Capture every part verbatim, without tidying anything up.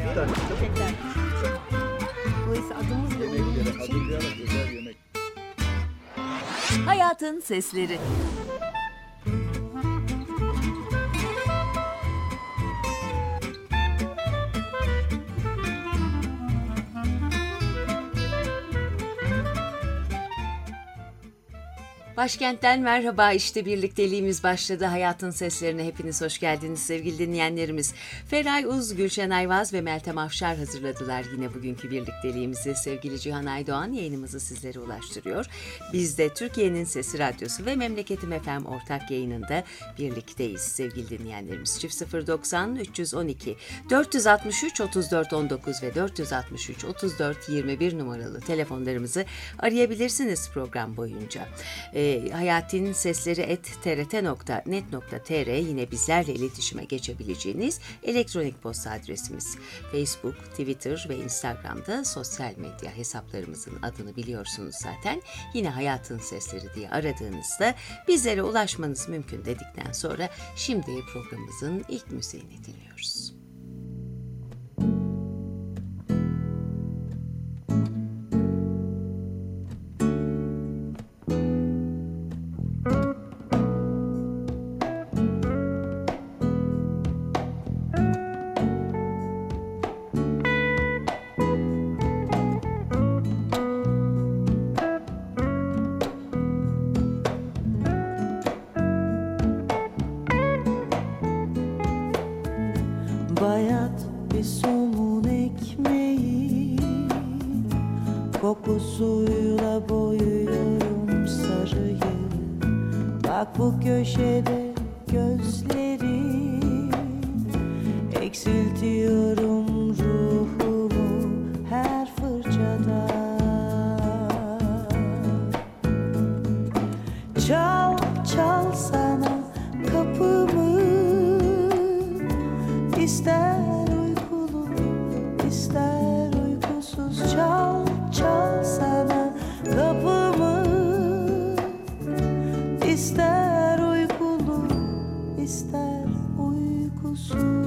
tane. Tek tane. Dolayısıyla adımız ve Yemek oyunumuz yere için hazırlayarak özel yemek. Hayatın sesleri. Başkentten merhaba, işte birlikteliğimiz başladı. Hayatın seslerine hepiniz hoş geldiniz sevgili dinleyenlerimiz. Feray Uz, Gülşen Ayvaz ve Meltem Afşar hazırladılar yine bugünkü birlikteliğimizi. Sevgili Cihan Aydoğan yayınımızı sizlere ulaştırıyor. Biz de Türkiye'nin Sesi Radyosu ve Memleketim F M ortak yayınında birlikteyiz sevgili dinleyenlerimiz. Çift sıfır doksan üç yüz on iki dört altı üç otuz dört on dokuz ve dört altı üç otuz dört yirmi bir numaralı telefonlarımızı arayabilirsiniz program boyunca. Ee, Hayatın Sesleri et t r t nokta net nokta t r yine bizlerle iletişime geçebileceğiniz elektronik posta adresimiz. Facebook, Twitter ve Instagram'da sosyal medya hesaplarımızın adını biliyorsunuz zaten. Yine Hayatın Sesleri diye aradığınızda bizlere ulaşmanız mümkün dedikten sonra şimdi programımızın ilk müziğini dinliyoruz. Bayat bir somun ekmeği kokusuyla boyuyorum sarıyı. Bak bu köşede gözlerim, eksiltiyorum ruhumu her fırçada. Çal çal sana kapımı, İster uykulu, ister uykusuz, çal çal sana kapımı. İster uykulu, ister uykusuz.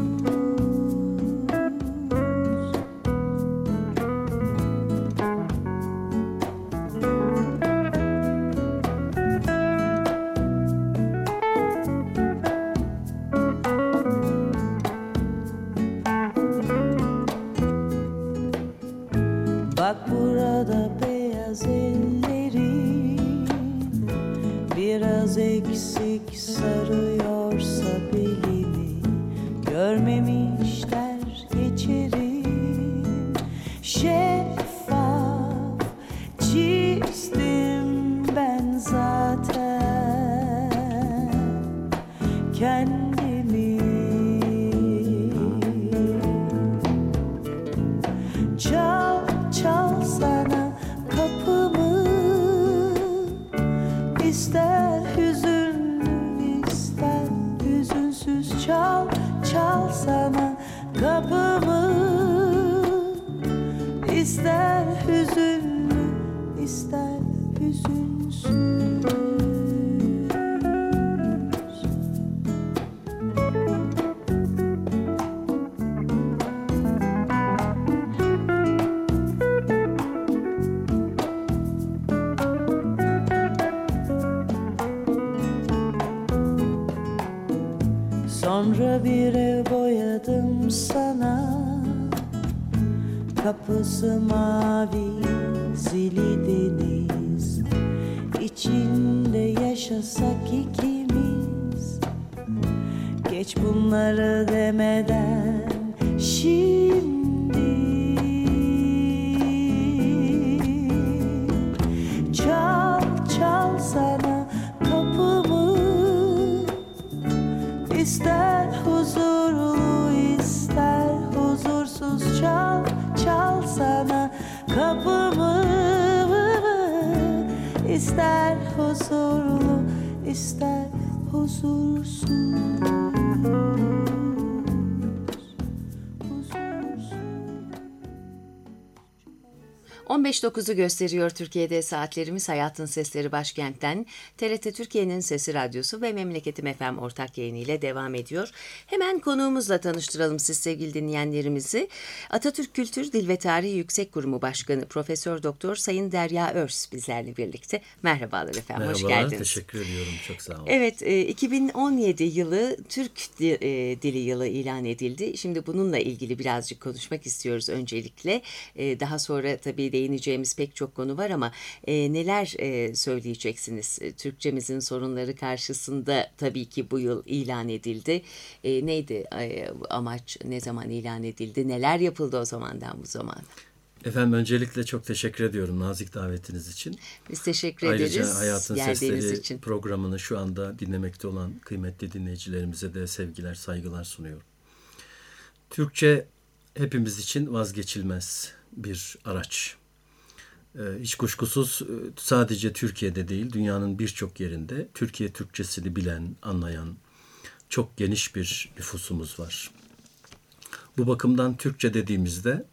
Bak burada beyaz ellerim biraz eksik sarıyorsa belimi, görmemişler geçerim. Şeffaf çizdim ben zaten kendimi. Çal çal sana kapımı, İster hüzünlü ister hüzünsüz, çal çal sana kapımı. İster hüzünlü ister hüzünsüz. Sonra bir ev boyadım sana, kapısı mavi, zili deniz. İçinde yaşasak ikimiz, geç bunları demeden şimdi. Çal çal sana kapımı, İster huzurlu ister huzursuz, çal çal sana kapımı. İster huzurlu ister huzursuz. on beş dokuzu gösteriyor Türkiye'de saatlerimiz. Hayatın Sesleri başkentten T R T Türkiye'nin Sesi Radyosu ve Memleketim F M ortak yayını ile devam ediyor. Hemen konuğumuzla tanıştıralım siz sevgili dinleyenlerimizi. Atatürk Kültür Dil ve Tarihi Yüksek Kurumu Başkanı Profesör Doktor Sayın Derya Örs bizlerle birlikte. Merhabalar efendim, Merhabalar, hoş geldiniz. teşekkür ediyorum, çok sağ olun. Evet, iki bin on yedi yılı Türk Dili Yılı ilan edildi. Şimdi bununla ilgili birazcık konuşmak istiyoruz öncelikle. Daha sonra tabii değineceğimiz pek çok konu var ama neler söyleyeceksiniz? Türkçemizin sorunları karşısında tabii ki bu yıl ilan edildi. Neydi amaç, ne zaman ilan edildi, neler yapıldı o zamandan bu zamana? Efendim öncelikle çok teşekkür ediyorum nazik davetiniz için. Biz teşekkür Ayrıca ederiz. Ayrıca Hayatın geldiğiniz Sesleri için. programını şu anda dinlemekte olan kıymetli dinleyicilerimize de sevgiler, saygılar sunuyorum. Türkçe hepimiz için vazgeçilmez bir araç. Hiç kuşkusuz sadece Türkiye'de değil, dünyanın birçok yerinde Türkiye Türkçesini bilen, anlayan çok geniş bir nüfusumuz var. Bu bakımdan Türkçe dediğimizde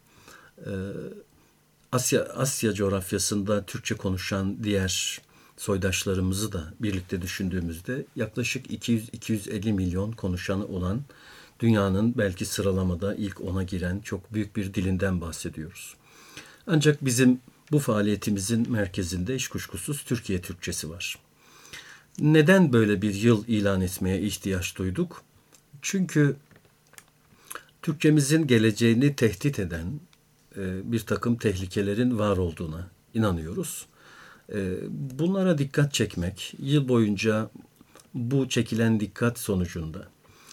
Asya Asya coğrafyasında Türkçe konuşan diğer soydaşlarımızı da birlikte düşündüğümüzde yaklaşık iki yüz iki yüz elli milyon konuşanı olan dünyanın belki sıralamada ilk ona giren çok büyük bir dilinden bahsediyoruz. Ancak bizim bu faaliyetimizin merkezinde hiç kuşkusuz Türkiye Türkçesi var. Neden böyle bir yıl ilan etmeye ihtiyaç duyduk? Çünkü Türkçemizin geleceğini tehdit eden bir takım tehlikelerin var olduğuna inanıyoruz. Bunlara dikkat çekmek, yıl boyunca bu çekilen dikkat sonucunda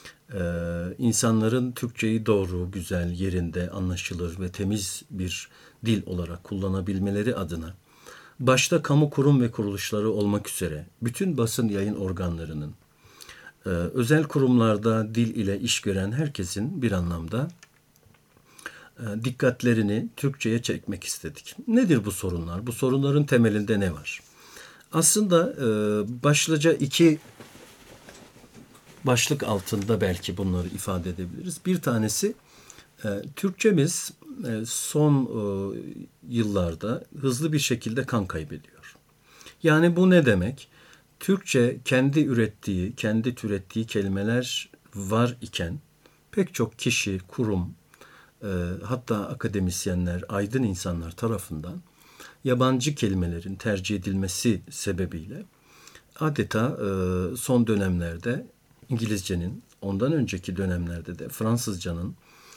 insanların Türkçeyi doğru, güzel, yerinde, anlaşılır ve temiz bir dil olarak kullanabilmeleri adına başta kamu kurum ve kuruluşları olmak üzere bütün basın yayın organlarının, özel kurumlarda dil ile iş gören herkesin bir anlamda dikkatlerini Türkçe'ye çekmek istedik. Nedir bu sorunlar? Bu sorunların temelinde ne var? Aslında başlıca iki başlık altında belki bunları ifade edebiliriz. Bir tanesi Türkçemiz son yıllarda hızlı bir şekilde kan kaybediyor. Yani bu ne demek? Türkçe kendi ürettiği, kendi türettiği kelimeler var iken pek çok kişi, kurum, hatta akademisyenler, aydın insanlar tarafından yabancı kelimelerin tercih edilmesi sebebiyle adeta son dönemlerde İngilizcenin, ondan önceki dönemlerde de Fransızcanın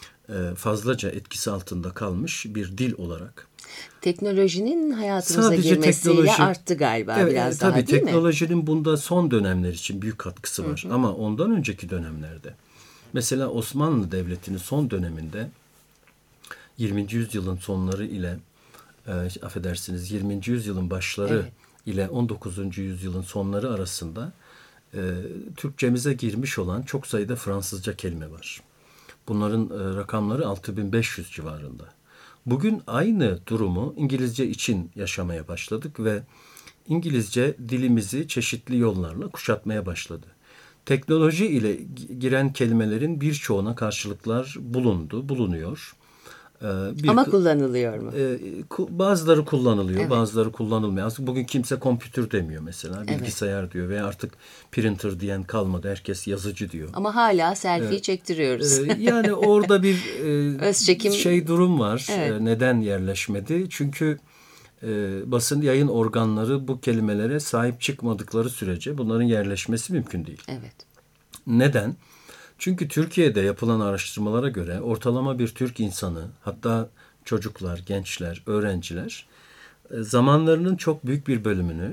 fazlaca etkisi altında kalmış bir dil olarak. Teknolojinin hayatımıza Sadece girmesiyle teknoloji, arttı galiba evet, biraz tabii, daha değil mi? teknolojinin bunda son dönemler için büyük katkısı var. Hı hı. Ama ondan önceki dönemlerde, mesela Osmanlı Devleti'nin son döneminde yirminci yüzyılın sonları ile e, affedersiniz yirminci yüzyılın başları evet. ile on dokuzuncu yüzyılın sonları arasında e, Türkçemize girmiş olan çok sayıda Fransızca kelime var. Bunların e, rakamları altı bin beş yüz civarında. Bugün aynı durumu İngilizce için yaşamaya başladık ve İngilizce dilimizi çeşitli yollarla kuşatmaya başladı. Teknoloji ile giren kelimelerin birçoğuna karşılıklar bulundu, bulunuyor. Bir, Ama kullanılıyor mu? E, bazıları kullanılıyor, evet. bazıları kullanılmıyor. Aslında bugün kimse kompütür demiyor mesela, bilgisayar evet. diyor veya artık printer diyen kalmadı. Herkes yazıcı diyor. Ama hala selfie e, çektiriyoruz. E, yani orada bir e, şey durum var. Evet. E, neden yerleşmedi? Çünkü e, basın yayın organları bu kelimelere sahip çıkmadıkları sürece bunların yerleşmesi mümkün değil. Evet. Neden? Çünkü Türkiye'de yapılan araştırmalara göre ortalama bir Türk insanı, hatta çocuklar, gençler, öğrenciler zamanlarının çok büyük bir bölümünü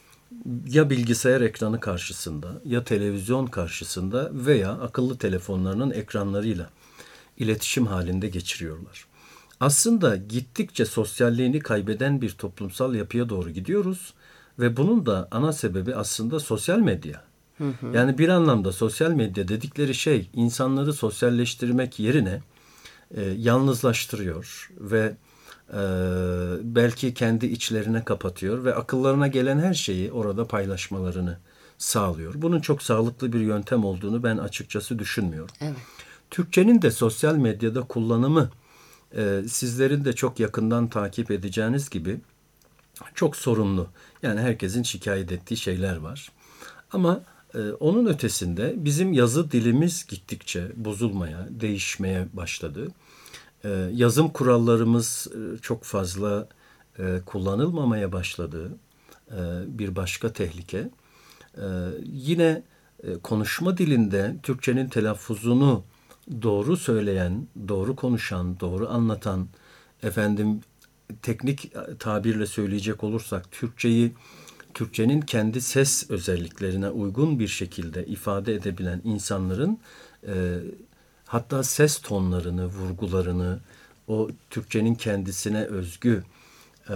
ya bilgisayar ekranı karşısında, ya televizyon karşısında veya akıllı telefonlarının ekranlarıyla iletişim halinde geçiriyorlar. Aslında gittikçe sosyalliğini kaybeden bir toplumsal yapıya doğru gidiyoruz ve bunun da ana sebebi aslında sosyal medya. Hı hı. Yani bir anlamda sosyal medya dedikleri şey insanları sosyalleştirmek yerine e, yalnızlaştırıyor ve e, belki kendi içlerine kapatıyor ve akıllarına gelen her şeyi orada paylaşmalarını sağlıyor. Bunun çok sağlıklı bir yöntem olduğunu ben açıkçası düşünmüyorum. Evet. Türkçenin de sosyal medyada kullanımı e, sizlerin de çok yakından takip edeceğiniz gibi çok sorunlu. Yani herkesin şikayet ettiği şeyler var. Ama e, onun ötesinde bizim yazı dilimiz gittikçe bozulmaya, değişmeye başladı. E, yazım kurallarımız e, çok fazla e, kullanılmamaya başladı. E, bir başka tehlike. E, yine e, konuşma dilinde Türkçenin telaffuzunu doğru söyleyen, doğru konuşan, doğru anlatan, efendim teknik tabirle söyleyecek olursak Türkçeyi, Türkçenin kendi ses özelliklerine uygun bir şekilde ifade edebilen insanların e, hatta ses tonlarını, vurgularını, o Türkçenin kendisine özgü e,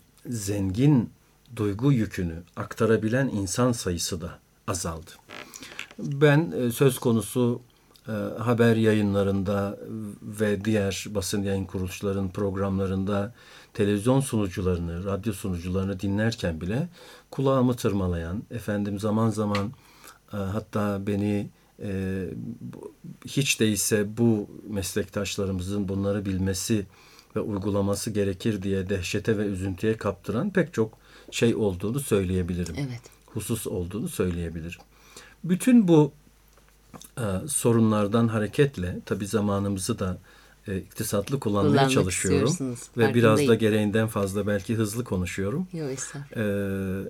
zengin duygu yükünü aktarabilen insan sayısı da azaldı. Ben e, söz konusu e, haber yayınlarında ve diğer basın yayın kuruluşlarının programlarında televizyon sunucularını, radyo sunucularını dinlerken bile kulağımı tırmalayan, efendim zaman zaman e, hatta beni e, hiç değilse bu meslektaşlarımızın bunları bilmesi ve uygulaması gerekir diye dehşete ve üzüntüye kaptıran pek çok şey olduğunu söyleyebilirim. Evet. Husus olduğunu söyleyebilirim. Bütün bu e, sorunlardan hareketle tabii zamanımızı da e, iktisatlı kullanmaya Kullanmak çalışıyorum. istiyorsunuz, Ve biraz da farkındayım. gereğinden fazla belki hızlı konuşuyorum. Yok estağfurullah. E,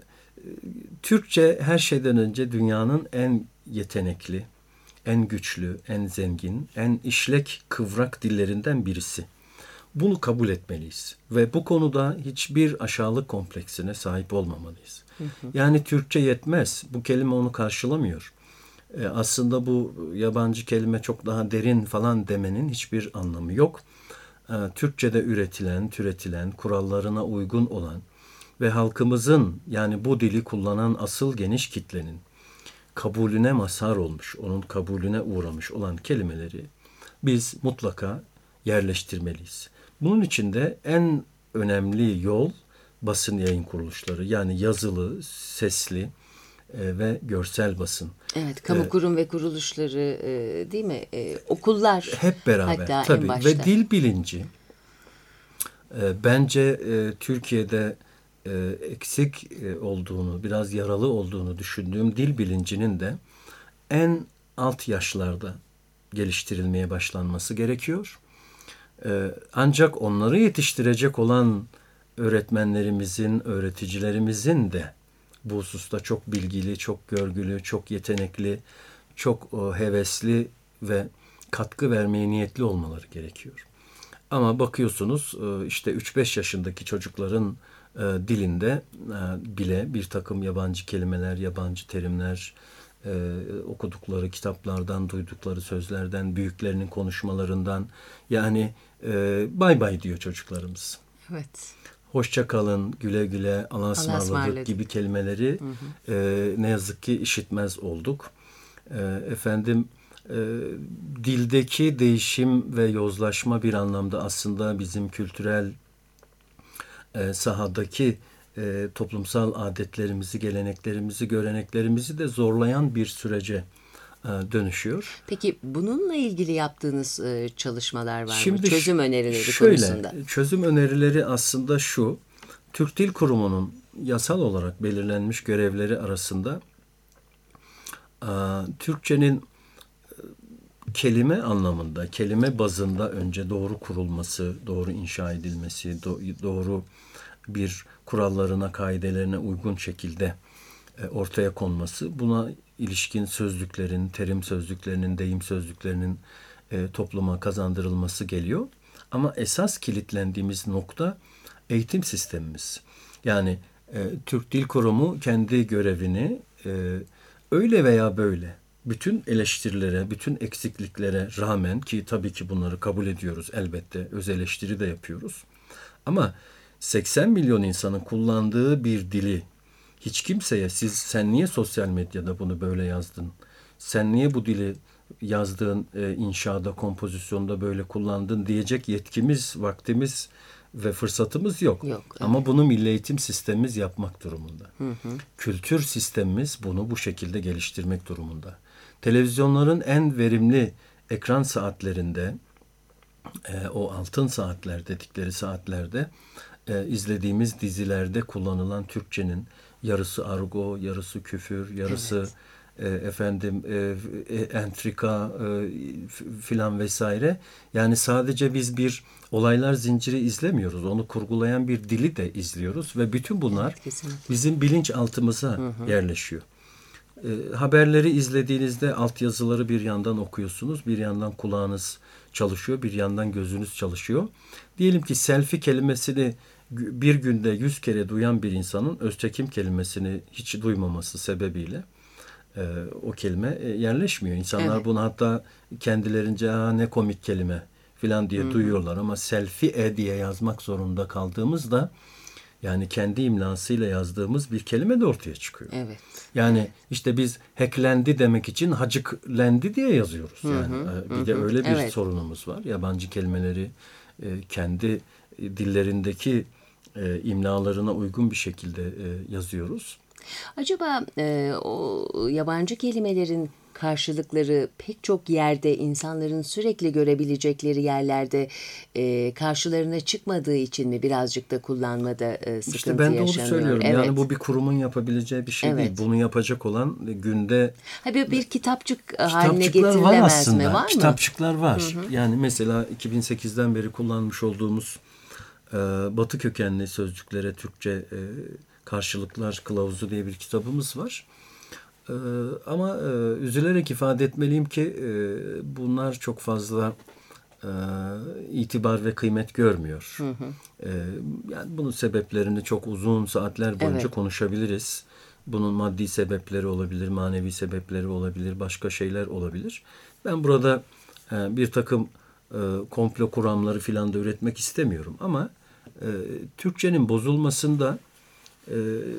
Türkçe her şeyden önce dünyanın en yetenekli, en güçlü, en zengin, en işlek, kıvrak dillerinden birisi. Bunu kabul etmeliyiz ve bu konuda hiçbir aşağılık kompleksine sahip olmamalıyız. Hı hı. Yani Türkçe yetmez. Bu kelime onu karşılamıyor. E, aslında bu yabancı kelime çok daha derin falan demenin hiçbir anlamı yok. E, Türkçe'de üretilen, türetilen, kurallarına uygun olan ve halkımızın yani bu dili kullanan asıl geniş kitlenin kabulüne mazhar olmuş, onun kabulüne uğramış olan kelimeleri biz mutlaka yerleştirmeliyiz. Bunun için de en önemli yol basın yayın kuruluşları. Yani yazılı, sesli e, ve görsel basın. Evet, kamu ee, kurum ve kuruluşları e, değil mi? E, okullar hep beraber hatta tabii en başta. ve dil bilinci e, bence e, Türkiye'de e, eksik e, olduğunu, biraz yaralı olduğunu düşündüğüm dil bilincinin de en alt yaşlarda geliştirilmeye başlanması gerekiyor. Ee, ancak onları yetiştirecek olan öğretmenlerimizin, öğreticilerimizin de bu hususta çok bilgili, çok görgülü, çok yetenekli, çok o, hevesli ve katkı vermeye niyetli olmaları gerekiyor. Ama bakıyorsunuz işte üç beş yaşındaki çocukların e, dilinde e, bile bir takım yabancı kelimeler, yabancı terimler, Ee, okudukları kitaplardan, duydukları sözlerden, büyüklerinin konuşmalarından yani e, bay bay diyor çocuklarımız. Evet. Hoşça kalın, güle güle, Allah'a ısmarladık gibi kelimeleri hı hı. E, ne yazık ki işitmez olduk. E, efendim e, dildeki değişim ve yozlaşma bir anlamda aslında bizim kültürel e, sahadaki E, toplumsal adetlerimizi, geleneklerimizi, göreneklerimizi de zorlayan bir sürece e, dönüşüyor. Peki bununla ilgili yaptığınız e, çalışmalar var Şimdi mı? Çözüm önerileri şöyle, konusunda. Çözüm önerileri aslında şu, Türk Dil Kurumu'nun yasal olarak belirlenmiş görevleri arasında e, Türkçenin kelime anlamında, kelime bazında önce doğru kurulması, doğru inşa edilmesi, do- doğru bir kurallarına, kaidelerine uygun şekilde e, ortaya konması, buna ilişkin sözlüklerin, terim sözlüklerinin, deyim sözlüklerinin e, topluma kazandırılması geliyor. Ama esas kilitlendiğimiz nokta eğitim sistemimiz. Yani e, Türk Dil Kurumu kendi görevini e, öyle veya böyle bütün eleştirilere, bütün eksikliklere rağmen ki tabii ki bunları kabul ediyoruz elbette, öz eleştiri de yapıyoruz. Ama seksen milyon insanın kullandığı bir dili hiç kimseye siz sen niye sosyal medyada bunu böyle yazdın? Sen niye bu dili yazdığın e, inşada, kompozisyonda böyle kullandın diyecek yetkimiz, vaktimiz ve fırsatımız yok. Yok, evet. Ama bunu milli eğitim sistemimiz yapmak durumunda. Hı hı. Kültür sistemimiz bunu bu şekilde geliştirmek durumunda. Televizyonların en verimli ekran saatlerinde e, o altın saatler dedikleri saatlerde e, izlediğimiz dizilerde kullanılan Türkçenin yarısı argo, yarısı küfür, yarısı e, efendim e, e, entrika e, filan vesaire. Yani sadece biz bir olaylar zinciri izlemiyoruz. Onu kurgulayan bir dili de izliyoruz ve bütün bunlar Evet, bizim bilinçaltımıza hı hı. yerleşiyor. E, haberleri izlediğinizde altyazıları bir yandan okuyorsunuz, bir yandan kulağınız çalışıyor, bir yandan gözünüz çalışıyor. Diyelim ki selfie kelimesini bir günde yüz kere duyan bir insanın Öztekim kelimesini hiç duymaması sebebiyle e, o kelime e, yerleşmiyor. İnsanlar evet. bunu hatta kendilerince ha, ne komik kelime filan diye Hı-hı. duyuyorlar ama selfie e diye yazmak zorunda kaldığımızda yani kendi imlasıyla yazdığımız bir kelime de ortaya çıkıyor. Evet. Yani işte biz hacklendi demek için hacıklendi diye yazıyoruz. Yani hı hı, bir hı. de öyle bir evet. sorunumuz var. Yabancı kelimeleri e, kendi dillerindeki e, imlalarına uygun bir şekilde e, yazıyoruz. Acaba e, o yabancı kelimelerin karşılıkları pek çok yerde insanların sürekli görebilecekleri yerlerde e, karşılarına çıkmadığı için mi birazcık da kullanmada e, sıkıntı İşte ben de onu yaşanıyor? söylüyorum. Evet. Yani bu bir kurumun yapabileceği bir şey evet. değil. Bunu yapacak olan günde... Ha, bir, bir kitapçık haline getirilemez var aslında. mi? Var mı? Kitapçıklar var. Hı hı. Yani mesela iki bin sekizden beri kullanmış olduğumuz e, Batı kökenli sözcüklere Türkçe e, karşılıklar kılavuzu diye bir kitabımız var. Ee, ama e, üzülerek ifade etmeliyim ki e, bunlar çok fazla e, itibar ve kıymet görmüyor. Hı hı. E, yani bunun sebeplerini çok uzun saatler boyunca evet. konuşabiliriz. Bunun maddi sebepleri olabilir, manevi sebepleri olabilir, başka şeyler olabilir. Ben burada e, bir takım e, komplo kuramları filan da üretmek istemiyorum. Ama e, Türkçenin bozulmasında e,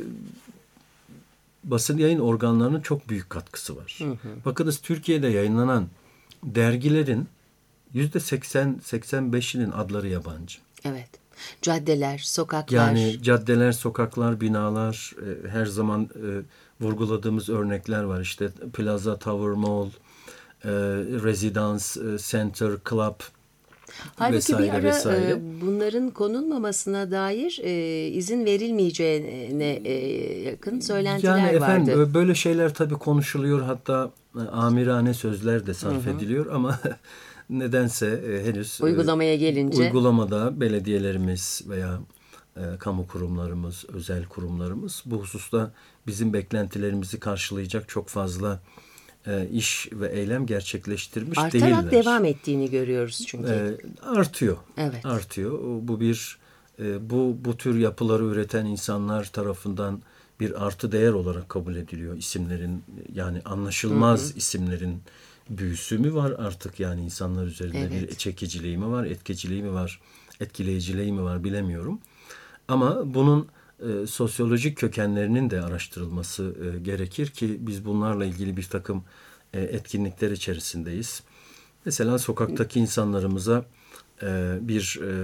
basın yayın organlarının çok büyük katkısı var. Hı hı. Bakınız Türkiye'de yayınlanan dergilerin yüzde seksen seksen beşinin adları yabancı. Evet. Caddeler, sokaklar. Yani caddeler, sokaklar, binalar e, her zaman e, vurguladığımız örnekler var. İşte Plaza, Tower, Mall, e, Residence, e, Center, Club. Halbuki vesaire, bir ara vesaire. E, bunların konulmamasına dair e, izin verilmeyeceğine e, yakın söylentiler vardı. Yani efendim vardı. Böyle şeyler tabii konuşuluyor, hatta e, amirane sözler de sarf hı hı. ediliyor ama nedense e, henüz uygulamaya gelince e, uygulamada belediyelerimiz veya e, kamu kurumlarımız, özel kurumlarımız bu hususta bizim beklentilerimizi karşılayacak çok fazla E, iş ve eylem gerçekleştirmiş Artarak değiller. Artarak devam ettiğini görüyoruz çünkü. E, artıyor. Evet. Artıyor. Bu bir e, bu bu tür yapıları üreten insanlar tarafından bir artı değer olarak kabul ediliyor. İsimlerin, yani anlaşılmaz hı hı. isimlerin büyüsü mü var artık, yani insanlar üzerinde evet. bir çekiciliği mi var, etkiciliği mi var, etkileyiciliği mi var bilemiyorum. Ama bunun E, sosyolojik kökenlerinin de araştırılması e, gerekir ki biz bunlarla ilgili bir takım e, etkinlikler içerisindeyiz. Mesela sokaktaki insanlarımıza e, bir e,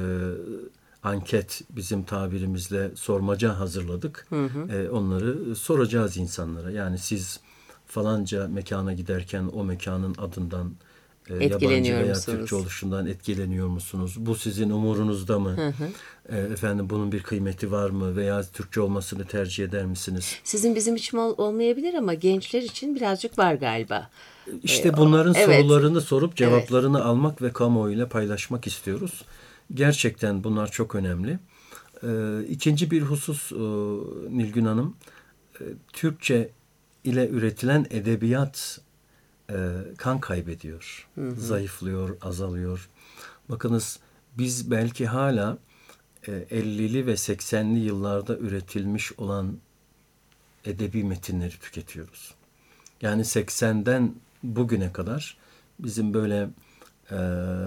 anket, bizim tabirimizle sormaca hazırladık. Hı hı. E, onları soracağız insanlara. Yani siz falanca mekana giderken o mekanın adından, e, yabancı veya Türkçe oluşundan etkileniyor musunuz? Bu sizin umurunuzda mı? Hı hı. E, efendim bunun bir kıymeti var mı? Veya Türkçe olmasını tercih eder misiniz? Sizin bizim için ol- olmayabilir ama gençler için birazcık var galiba. İşte ee, bunların evet. sorularını sorup cevaplarını evet. almak ve kamuoyuyla paylaşmak istiyoruz. Gerçekten bunlar çok önemli. Ee, ikinci bir husus e, Nilgün Hanım, e, Türkçe ile üretilen edebiyat e, kan kaybediyor, hı hı. zayıflıyor, azalıyor. Bakınız biz belki hala ellili ve seksenli yıllarda üretilmiş olan edebi metinleri tüketiyoruz. Yani seksenden bugüne kadar bizim böyle e,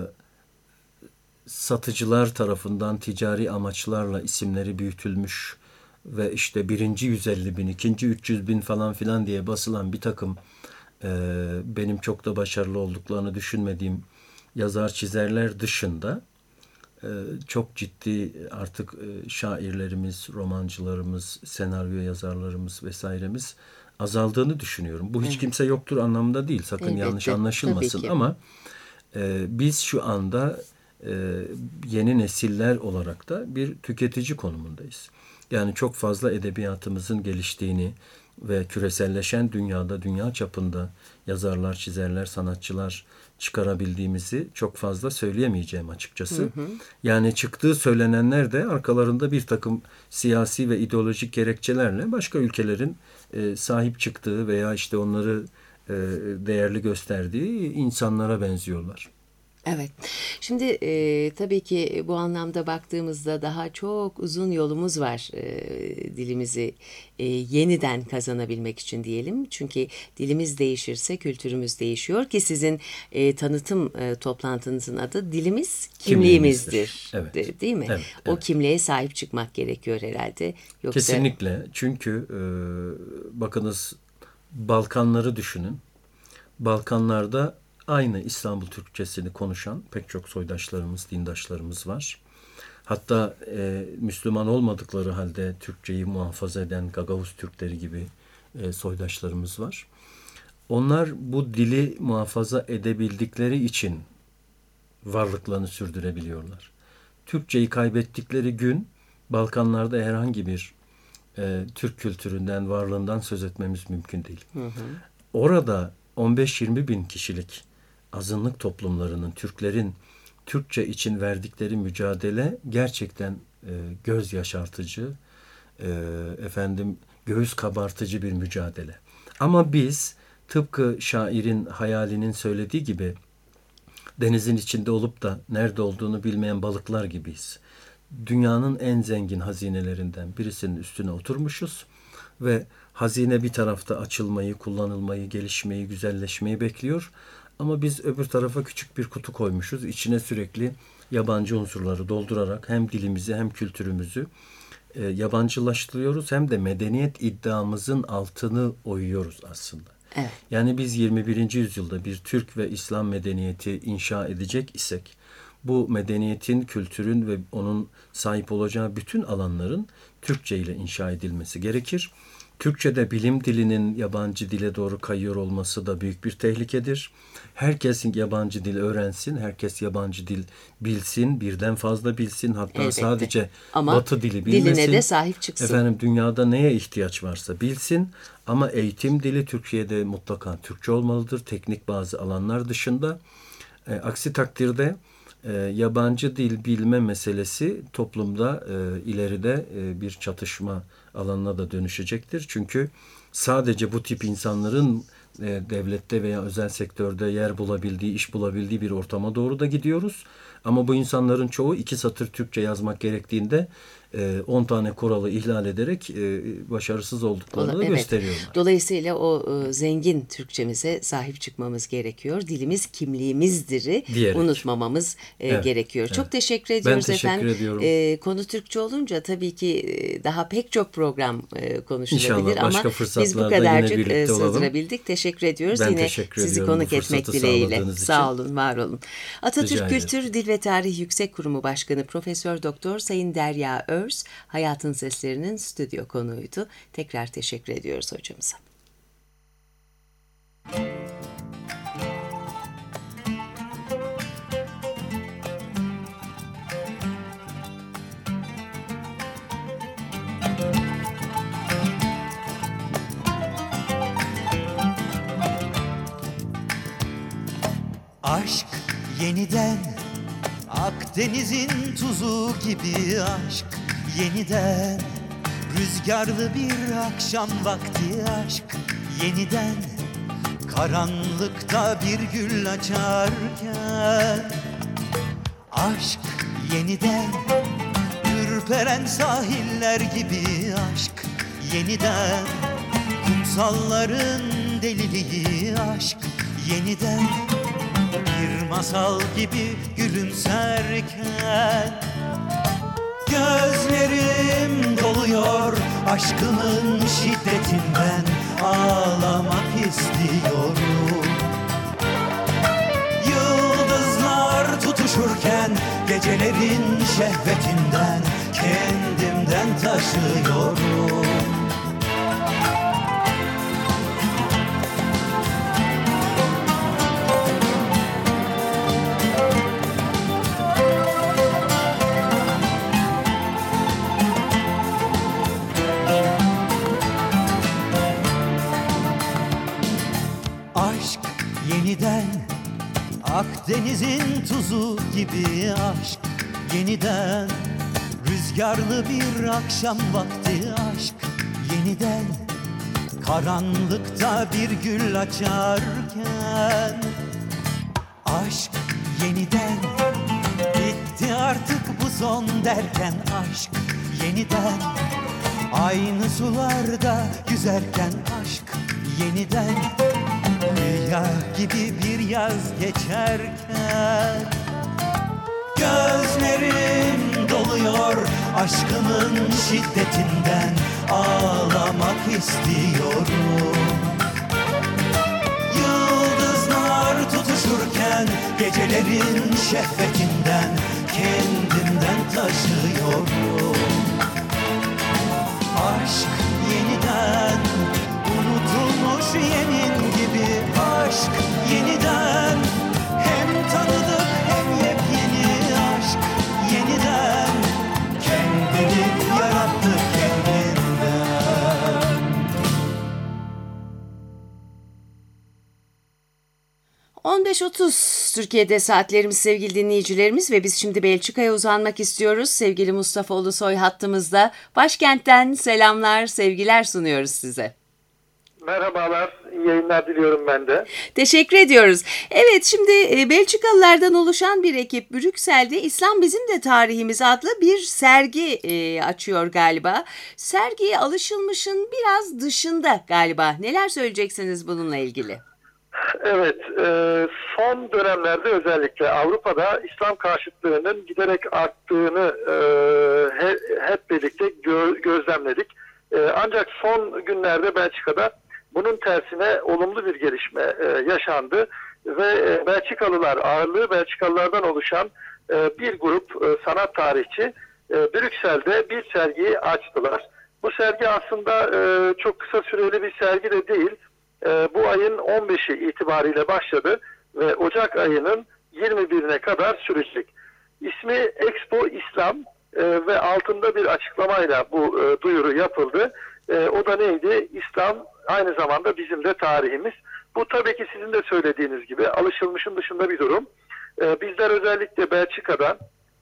satıcılar tarafından ticari amaçlarla isimleri büyütülmüş ve işte birinci yüz elli bin, ikinci üç yüz bin falan filan diye basılan bir takım e, benim çok da başarılı olduklarını düşünmediğim yazar çizerler dışında çok ciddi artık şairlerimiz, romancılarımız, senaryo yazarlarımız vesairemiz azaldığını düşünüyorum. Bu hiç evet. kimse yoktur anlamında değil. Sakın Elbette. yanlış anlaşılmasın ama e, biz şu anda e, yeni nesiller olarak da bir tüketici konumundayız. Yani çok fazla edebiyatımızın geliştiğini ve küreselleşen dünyada, dünya çapında yazarlar, çizerler, sanatçılar çıkarabildiğimizi çok fazla söyleyemeyeceğim açıkçası. Hı hı. Yani çıktığı söylenenler de arkalarında bir takım siyasi ve ideolojik gerekçelerle başka ülkelerin e, sahip çıktığı veya işte onları e, değerli gösterdiği insanlara benziyorlar. Evet. Şimdi e, tabii ki bu anlamda baktığımızda daha çok uzun yolumuz var e, dilimizi e, yeniden kazanabilmek için diyelim. Çünkü dilimiz değişirse kültürümüz değişiyor ki sizin e, tanıtım e, toplantınızın adı dilimiz kimliğimizdir. kimliğimizdir. Evet. De, değil mi? Evet, o evet. kimliğe sahip çıkmak gerekiyor herhalde. Yoksa... Kesinlikle. Çünkü e, bakınız Balkanları düşünün. Balkanlarda aynı İstanbul Türkçesini konuşan pek çok soydaşlarımız, dindaşlarımız var. Hatta e, Müslüman olmadıkları halde Türkçeyi muhafaza eden Gagavuz Türkleri gibi e, soydaşlarımız var. Onlar bu dili muhafaza edebildikleri için varlıklarını sürdürebiliyorlar. Türkçeyi kaybettikleri gün Balkanlarda herhangi bir e, Türk kültüründen, varlığından söz etmemiz mümkün değil. Hı hı. Orada on beş yirmi bin kişilik azınlık toplumlarının, Türklerin Türkçe için verdikleri mücadele gerçekten e, göz yaşartıcı, e, efendim göğüs kabartıcı bir mücadele. Ama biz tıpkı şairin hayalinin söylediği gibi denizin içinde olup da nerede olduğunu bilmeyen balıklar gibiyiz. Dünyanın en zengin hazinelerinden birisinin üstüne oturmuşuz ve hazine bir tarafta açılmayı, kullanılmayı, gelişmeyi, güzelleşmeyi bekliyor. Ama biz öbür tarafa küçük bir kutu koymuşuz. İçine sürekli yabancı unsurları doldurarak hem dilimizi hem kültürümüzü e, yabancılaştırıyoruz hem de medeniyet iddiamızın altını oyuyoruz aslında. Evet. Yani biz yirmi birinci yüzyılda bir Türk ve İslam medeniyeti inşa edecek isek bu medeniyetin, kültürün ve onun sahip olacağı bütün alanların Türkçe ile inşa edilmesi gerekir. Türkçe'de bilim dilinin yabancı dile doğru kayıyor olması da büyük bir tehlikedir. Herkes yabancı dil öğrensin, herkes yabancı dil bilsin, birden fazla bilsin. Hatta Elbette. sadece ama Batı dili bilmesin. Diline de sahip çıksın. Efendim dünyada neye ihtiyaç varsa bilsin. Ama eğitim dili Türkiye'de mutlaka Türkçe olmalıdır. Teknik bazı alanlar dışında. E, aksi takdirde e, yabancı dil bilme meselesi toplumda e, ileride e, bir çatışma alanına da dönüşecektir. Çünkü sadece bu tip insanların e, devlette veya özel sektörde yer bulabildiği, iş bulabildiği bir ortama doğru da gidiyoruz. Ama bu insanların çoğu iki satır Türkçe yazmak gerektiğinde on tane kuralı ihlal ederek başarısız olduklarını da evet. gösteriyorlar. Dolayısıyla o zengin Türkçemize sahip çıkmamız gerekiyor. Dilimiz kimliğimizdir'i diyerek unutmamamız evet. gerekiyor. Evet. Çok teşekkür ediyoruz ben teşekkür efendim. Ediyorum. E, konu Türkçe olunca tabii ki daha pek çok program konuşulabilir İnşallah, ama biz bu kadarcık sığdırabildik. Teşekkür ediyoruz. Ben Yine teşekkür sizi konuk etmek dileğiyle. Sağ olun, var olun. Atatürk Kültür, Dil ve Tarih Yüksek Kurumu Başkanı Profesör Doktor Sayın Derya Örs, Hayatın Seslerinin stüdyo konuğuydu. Tekrar teşekkür ediyoruz hocamıza. Aşk yeniden Akdeniz'in tuzu gibi aşk yeniden Rüzgarlı bir akşam vakti aşk yeniden Karanlıkta bir gül açarken Aşk yeniden Ürperen sahiller gibi aşk yeniden Kumsalların deliliği aşk yeniden Bir masal gibi gülümserken Gözlerim doluyor aşkının şiddetinden Ağlamak istiyorum Yıldızlar tutuşurken gecelerin şehvetinden Kendimden taşıyorum Aşk yeniden Akdeniz'in tuzu gibi aşk yeniden Rüzgarlı bir akşam vakti aşk yeniden Karanlıkta bir gül açarken Aşk yeniden Bitti artık bu son derken aşk yeniden Aynı sularda yüzerken aşk yeniden Rüya gibi bir yaz geçerken Gözlerim doluyor aşkının şiddetinden Ağlamak istiyorum Yıldızlar tutuşurken gecelerin şehvetinden Kendimden taşıyorum Aşk yeniden unutulmuş yemin gibi Aşk yeniden hem tanıdık hem yepyeni aşk yeniden Kendini yarattı kendinden on beş otuz Türkiye'de saatlerimiz sevgili dinleyicilerimiz ve biz şimdi Belçika'ya uzanmak istiyoruz. Sevgili Mustafa Ulusoy hattımızda. Başkentten selamlar, sevgiler sunuyoruz size. Merhabalar, iyi yayınlar diliyorum ben de. Teşekkür ediyoruz. Evet, şimdi Belçikalılardan oluşan bir ekip Brüksel'de İslam Bizim de Tarihimiz adlı bir sergi açıyor galiba. Sergi alışılmışın biraz dışında galiba. Neler söyleyeceksiniz bununla ilgili? Evet, son dönemlerde özellikle Avrupa'da İslam karşıtlığının giderek arttığını hep birlikte gözlemledik. Ancak son günlerde Belçika'da bunun tersine olumlu bir gelişme yaşandı ve Belçikalılar, ağırlığı Belçikalılardan oluşan bir grup sanat tarihçi Brüksel'de bir sergiyi açtılar. Bu sergi aslında çok kısa süreli bir sergi de değil. Bu ayın on beşi itibariyle başladı ve Ocak ayının yirmi birine kadar sürecek. İsmi Expo İslam ve altında bir açıklamayla bu duyuru yapıldı. O da neydi? İslam aynı zamanda bizim de tarihimiz. Bu tabii ki sizin de söylediğiniz gibi alışılmışın dışında bir durum. Bizler özellikle Belçika'da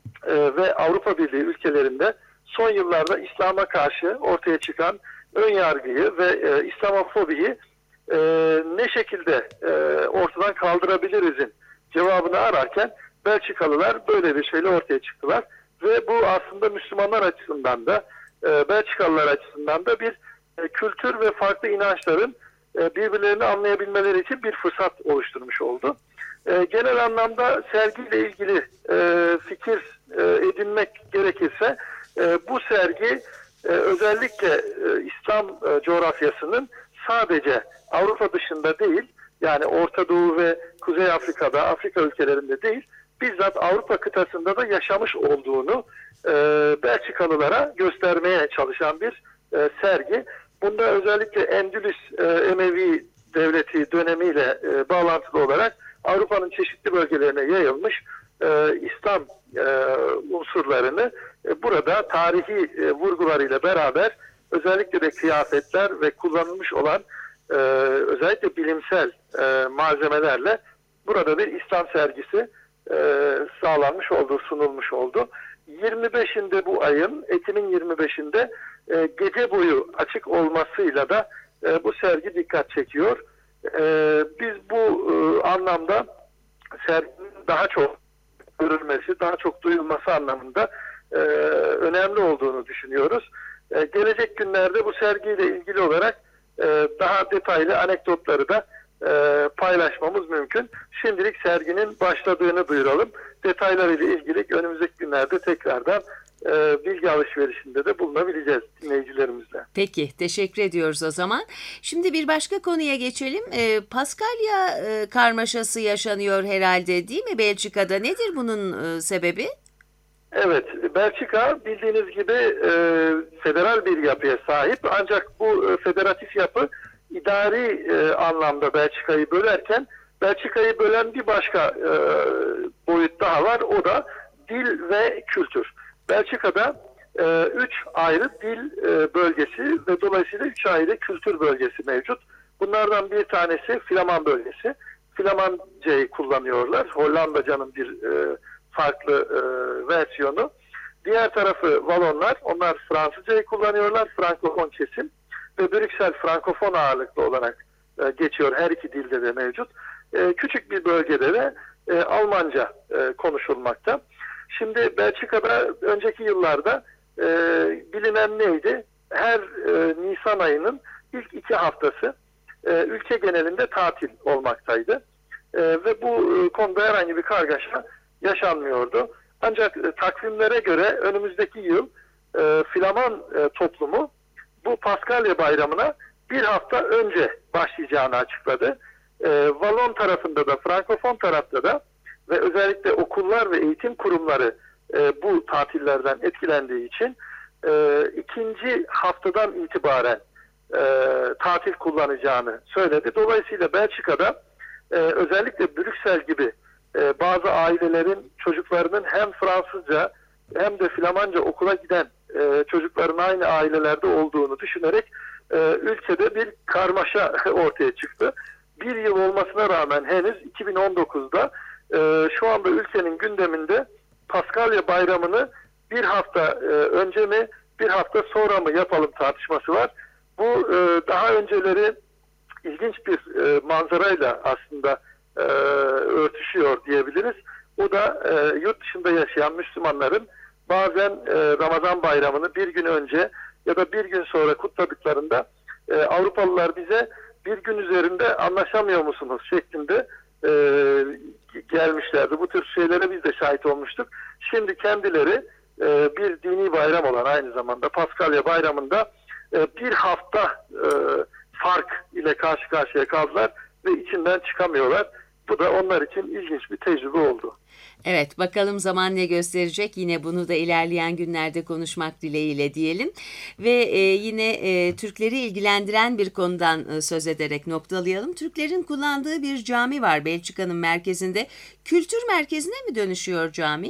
ve Avrupa Birliği ülkelerinde son yıllarda İslam'a karşı ortaya çıkan ön yargıyı ve İslamofobiyi Ee, ne şekilde e, ortadan kaldırabilirizin cevabını ararken Belçikalılar böyle bir şeyle ortaya çıktılar ve bu aslında Müslümanlar açısından da e, Belçikalılar açısından da bir e, kültür ve farklı inançların e, birbirlerini anlayabilmeleri için bir fırsat oluşturmuş oldu. E, genel anlamda sergiyle ilgili e, fikir e, edinmek gerekirse e, bu sergi e, özellikle e, İslam e, coğrafyasının sadece Avrupa dışında değil, yani Orta Doğu ve Kuzey Afrika'da, Afrika ülkelerinde değil, bizzat Avrupa kıtasında da yaşamış olduğunu e, Belçikalılara göstermeye çalışan bir e, sergi. Bunda özellikle Endülüs e, Emevi Devleti dönemiyle e, bağlantılı olarak Avrupa'nın çeşitli bölgelerine yayılmış e, İslam e, unsurlarını e, burada tarihi e, vurgularıyla beraber özellikle de kıyafetler ve kullanılmış olan Ee, özellikle bilimsel e, malzemelerle burada bir İslam sergisi e, sağlanmış oldu, sunulmuş oldu. yirmi beşinde bu ayın, Ekim'in yirmi beşinde e, gece boyu açık olmasıyla da e, bu sergi dikkat çekiyor. E, biz bu e, anlamda serginin daha çok görülmesi, daha çok duyulması anlamında e, önemli olduğunu düşünüyoruz. E, gelecek günlerde bu sergiyle ilgili olarak daha detaylı anekdotları da e, paylaşmamız mümkün. Şimdilik serginin başladığını duyuralım. Detaylarıyla ilgili önümüzdeki günlerde tekrardan e, bilgi alışverişinde de bulunabileceğiz dinleyicilerimizle. Peki, teşekkür ediyoruz o zaman. Şimdi bir başka konuya geçelim. E, Paskalya e, karmaşası yaşanıyor herhalde, değil mi Belçika'da? Nedir bunun e, sebebi? Evet, Belçika bildiğiniz gibi e, federal bir yapıya sahip, ancak bu e, federatif yapı idari e, anlamda Belçika'yı bölerken Belçika'yı bölen bir başka e, boyut daha var, o da dil ve kültür. Belçika'da e, üç ayrı dil e, bölgesi ve dolayısıyla üç ayrı kültür bölgesi mevcut. Bunlardan bir tanesi Flaman bölgesi. Flamancayı kullanıyorlar. Hollandaca'nın bir e, farklı e, versiyonu. Diğer tarafı Valonlar. Onlar Fransızcayı kullanıyorlar. Frankofon kesim. Ve Brüksel Frankofon ağırlıklı olarak e, geçiyor. Her iki dilde de mevcut. E, küçük bir bölgede de e, Almanca e, konuşulmakta. Şimdi Belçika'da önceki yıllarda e, bilinen neydi? Her e, Nisan ayının ilk iki haftası e, ülke genelinde tatil olmaktaydı. E, ve bu e, konuda herhangi bir kargaşa yaşanmıyordu. Ancak e, takvimlere göre önümüzdeki yıl e, Flaman e, toplumu bu Paskalya Bayramı'na bir hafta önce başlayacağını açıkladı. E, Valon tarafında da, Frankofon tarafta da ve özellikle okullar ve eğitim kurumları e, bu tatillerden etkilendiği için e, ikinci haftadan itibaren e, tatil kullanacağını söyledi. Dolayısıyla Belçika'da e, özellikle Brüksel gibi e, bazı ailelerin çocuklarının hem Fransızca hem de Flamanca okula giden e, çocukların aynı ailelerde olduğunu düşünerek e, ülkede bir karmaşa ortaya çıktı. Bir yıl olmasına rağmen henüz iki bin on dokuzda e, şu anda ülkenin gündeminde Paskalya Bayramı'nı bir hafta e, önce mi bir hafta sonra mı yapalım tartışması var. Bu e, daha önceleri ilginç bir e, manzarayla aslında e, örtüşüyor diyebiliriz. O da e, yurt dışında yaşayan Müslümanların bazen e, Ramazan Bayramı'nı bir gün önce ya da bir gün sonra kutladıklarında e, Avrupalılar bize bir gün üzerinde anlaşamıyor musunuz şeklinde e, gelmişlerdi. Bu tür şeylere biz de şahit olmuştuk. Şimdi kendileri e, bir dini bayram olan aynı zamanda Paskalya Bayramı'nda e, bir hafta e, fark ile karşı karşıya kaldılar ve içinden çıkamıyorlar. Bu da onlar için ilginç bir tecrübe oldu. Evet, bakalım zaman ne gösterecek. Yine bunu da ilerleyen günlerde konuşmak dileğiyle diyelim. Ve e, yine e, Türkleri ilgilendiren bir konudan e, söz ederek noktalayalım. Türklerin kullandığı bir cami var Belçika'nın merkezinde. Kültür merkezine mi dönüşüyor cami?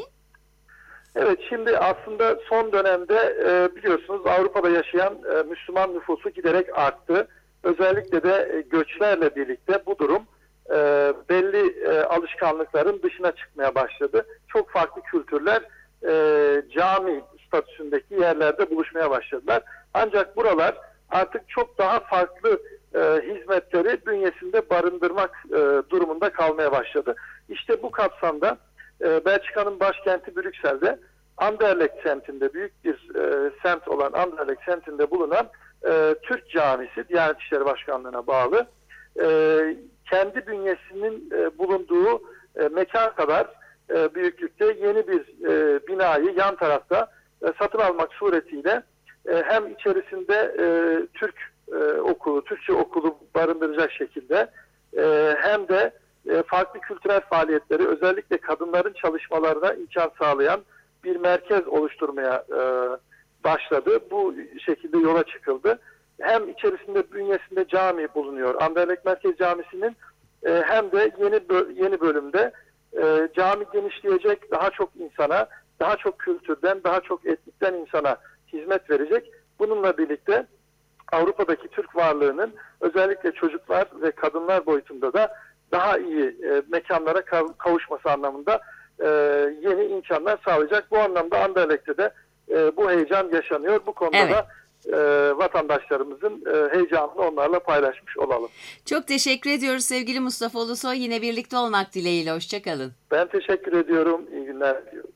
Evet, şimdi aslında son dönemde e, biliyorsunuz Avrupa'da yaşayan e, Müslüman nüfusu giderek arttı. Özellikle de e, göçlerle birlikte bu durum e, belli e, alışkanlıkların dışına çıkmaya başladı. Çok farklı kültürler e, cami statüsündeki yerlerde buluşmaya başladılar. Ancak buralar artık çok daha farklı e, hizmetleri bünyesinde barındırmak e, durumunda kalmaya başladı. İşte bu kapsamda e, Belçika'nın başkenti Brüksel'de Anderlecht semtinde, büyük bir e, semt olan Anderlecht semtinde bulunan e, Türk Camisi, Diyanet İşleri Başkanlığı'na bağlı, e, kendi bünyesinin e, bulunduğu e, mekan kadar e, büyüklükte yeni bir e, binayı yan tarafta e, satın almak suretiyle e, hem içerisinde e, Türk e, okulu, Türkçe okulu barındıracak şekilde e, hem de e, farklı kültürel faaliyetleri, özellikle kadınların çalışmalarına imkan sağlayan bir merkez oluşturmaya e, başladı. Bu şekilde yola çıkıldı. Hem içerisinde bünyesinde cami bulunuyor. Anderlecht Merkez Camisi'nin e, hem de yeni yeni bölümde e, cami genişleyecek, daha çok insana, daha çok kültürden, daha çok etnikten insana hizmet verecek. Bununla birlikte Avrupa'daki Türk varlığının özellikle çocuklar ve kadınlar boyutunda da daha iyi e, mekanlara kavuşması anlamında e, yeni imkanlar sağlayacak. Bu anlamda Anderlecht'te de e, bu heyecan yaşanıyor. Bu konuda evet. da e, vatandaşlarımızın e, heyecanını onlarla paylaşmış olalım. Çok teşekkür ediyoruz sevgili Mustafa Ulusoy. Yine birlikte olmak dileğiyle. Hoşçakalın. Ben teşekkür ediyorum. İyi günler diliyorum.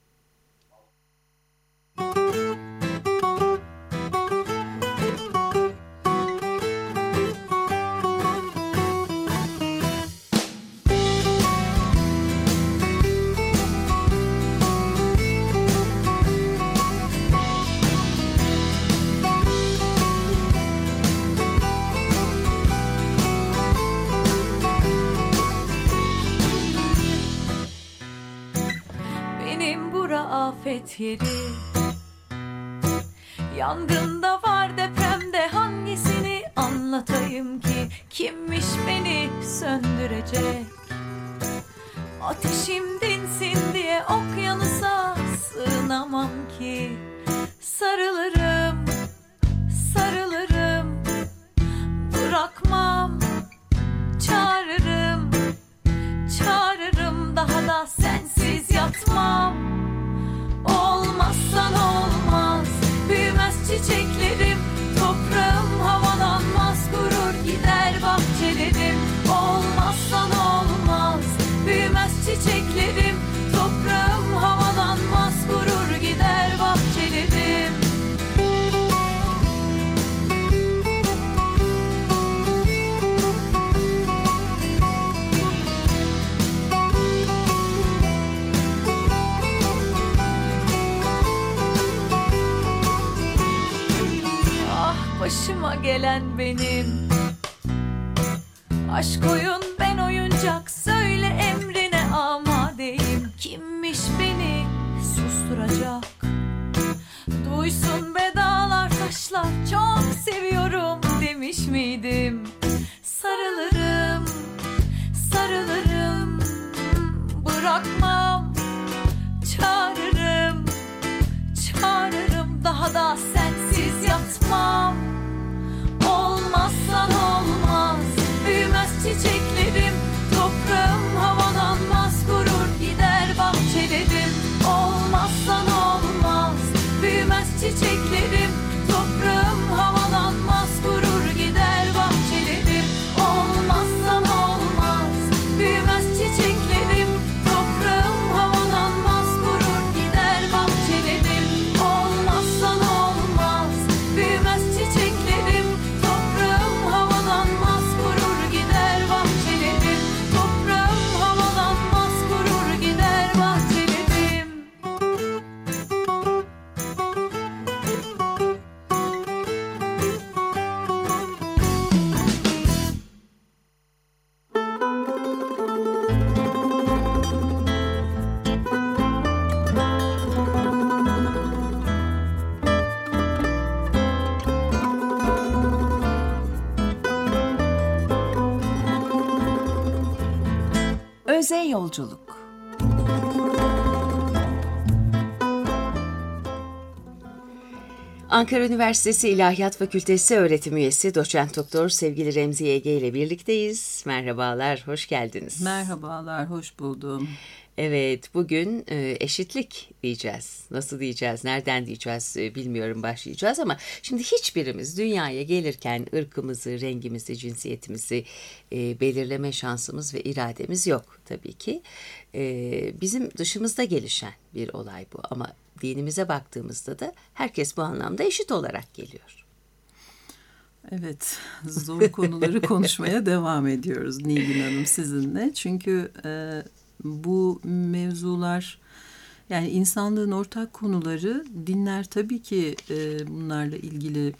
Afet yeri, yangında var, depremde hangisini anlatayım ki? Kimmiş beni söndürecek? Ateşim dinsin diye okyanusa sığınamam ki. Sarılırım, sarılırım, bırakmam yatmam. Olmazsan olmaz, büyümez çiçeklerim, toprağım havalanmaz, gurur gider bahçelerim. Olmazsan olmaz, büyümez çiçeklerim, toprağım havalanmaz, gurur gider bahçelerim. Başıma gelen benim. Aşk oyun, ben oyuncak, söyle emrine amadeyim. Kimmiş beni susturacak? Duysun be dağlar taşlar, çok seviyorum demiş miydim? Sarılırım, sarılırım, bırakmam, çağırırım, çağırırım, daha da sensiz yatmam. Olmazsan olmaz, büyümez çiçeklerim, toprağım havalanmaz, gurur gider bahçelerim. Olmazsan olmaz, büyümez çiçeklerim, toprağım havalanmaz, gurur gider bahçelerim. Olmazsan olmaz, büyümez çiçeklerim, toprağım havalanmaz, gurur gider bahçelerim. Olmazsan olmaz, büyümez çiçeklerim, toprağım havalanmaz, gurur gider bahçelerim. Toprağım havalanmaz, gurur gider bahçelerim. Öze yolculuk. Ankara Üniversitesi İlahiyat Fakültesi öğretim üyesi doçent doktor sevgili Remzi Ege ile birlikteyiz. Merhabalar, hoş geldiniz. Merhabalar, hoş buldum. Evet, bugün e, eşitlik diyeceğiz. Nasıl diyeceğiz, nereden diyeceğiz e, bilmiyorum, başlayacağız ama şimdi hiçbirimiz dünyaya gelirken ırkımızı, rengimizi, cinsiyetimizi e, belirleme şansımız ve irademiz yok tabii ki. E, bizim dışımızda gelişen bir olay bu ama dinimize baktığımızda da herkes bu anlamda eşit olarak geliyor. Evet, zor konuları konuşmaya devam ediyoruz Nilgün Hanım sizinle. Çünkü e, bu mevzular, yani insanlığın ortak konuları, dinler tabii ki e, bunlarla ilgili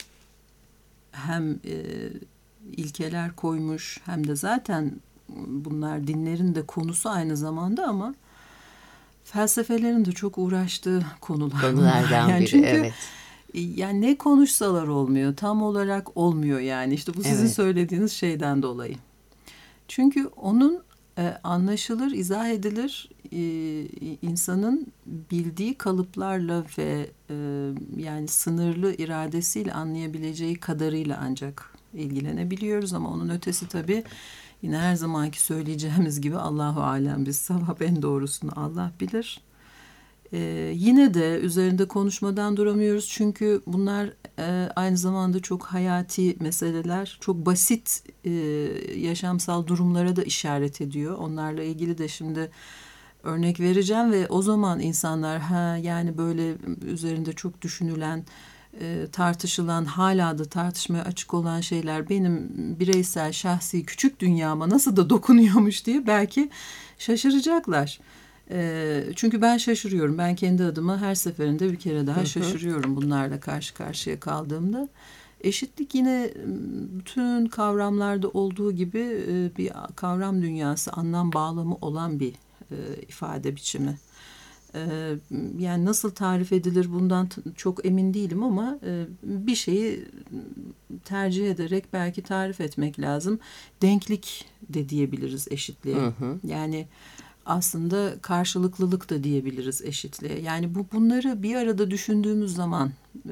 hem e, ilkeler koymuş hem de zaten bunlar dinlerin de konusu aynı zamanda ama felsefelerin de çok uğraştığı konular. Konulardan yani biri, çünkü, evet. Yani ne konuşsalar olmuyor, tam olarak olmuyor yani. İşte bu sizin Evet. söylediğiniz şeyden dolayı. Çünkü onun e, anlaşılır, izah edilir, e, insanın bildiği kalıplarla ve e, yani sınırlı iradesiyle anlayabileceği kadarıyla ancak ilgilenebiliyoruz. Ama onun ötesi tabii yine her zamanki söyleyeceğimiz gibi Allahu alem biz sevap, en doğrusunu Allah bilir. Ee, yine de üzerinde konuşmadan duramıyoruz çünkü bunlar e, aynı zamanda çok hayati meseleler, çok basit e, yaşamsal durumlara da işaret ediyor. Onlarla ilgili de şimdi örnek vereceğim ve o zaman insanlar ha yani böyle üzerinde çok düşünülen, e, tartışılan, hala da tartışmaya açık olan şeyler benim bireysel, şahsi, küçük dünyama nasıl da dokunuyormuş diye belki şaşıracaklar. Çünkü ben şaşırıyorum. Ben kendi adıma her seferinde bir kere daha şaşırıyorum bunlarla karşı karşıya kaldığımda. Eşitlik yine bütün kavramlarda olduğu gibi bir kavram dünyası, anlam bağlamı olan bir ifade biçimi. Yani nasıl tarif edilir bundan çok emin değilim ama bir şeyi tercih ederek belki tarif etmek lazım. Denklik de diyebiliriz eşitliğe. Hı hı. Yani aslında karşılıklılık da diyebiliriz eşitliğe. Yani bu bunları bir arada düşündüğümüz zaman e,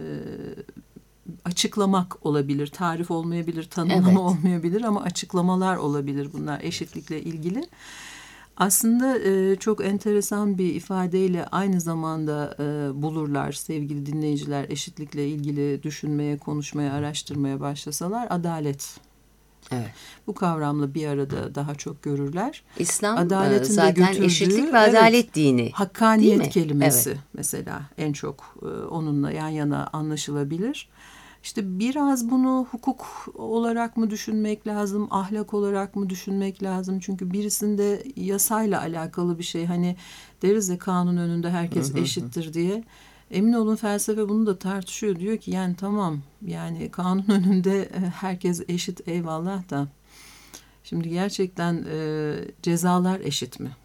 açıklamak olabilir. Tarif olmayabilir, tanımlama evet. olmayabilir ama açıklamalar olabilir bunlar eşitlikle ilgili. Aslında e, çok enteresan bir ifadeyle aynı zamanda e, bulurlar sevgili dinleyiciler, eşitlikle ilgili düşünmeye, konuşmaya, araştırmaya başlasalar adalet. Evet. Bu kavramla bir arada daha çok görürler. İslam Adaletin e, de zaten götürdüğü, eşitlik ve adalet evet, dini. Değil hakkaniyet mi? kelimesi Evet. mesela en çok e, onunla yan yana anlaşılabilir. İşte biraz bunu hukuk olarak mı düşünmek lazım, ahlak olarak mı düşünmek lazım? Çünkü birisinde yasayla alakalı bir şey. Hani deriz ya kanun önünde herkes eşittir diye. Emin olun felsefe bunu da tartışıyor. Diyor ki yani tamam yani kanun önünde herkes eşit eyvallah da. Şimdi gerçekten e, cezalar eşit mi?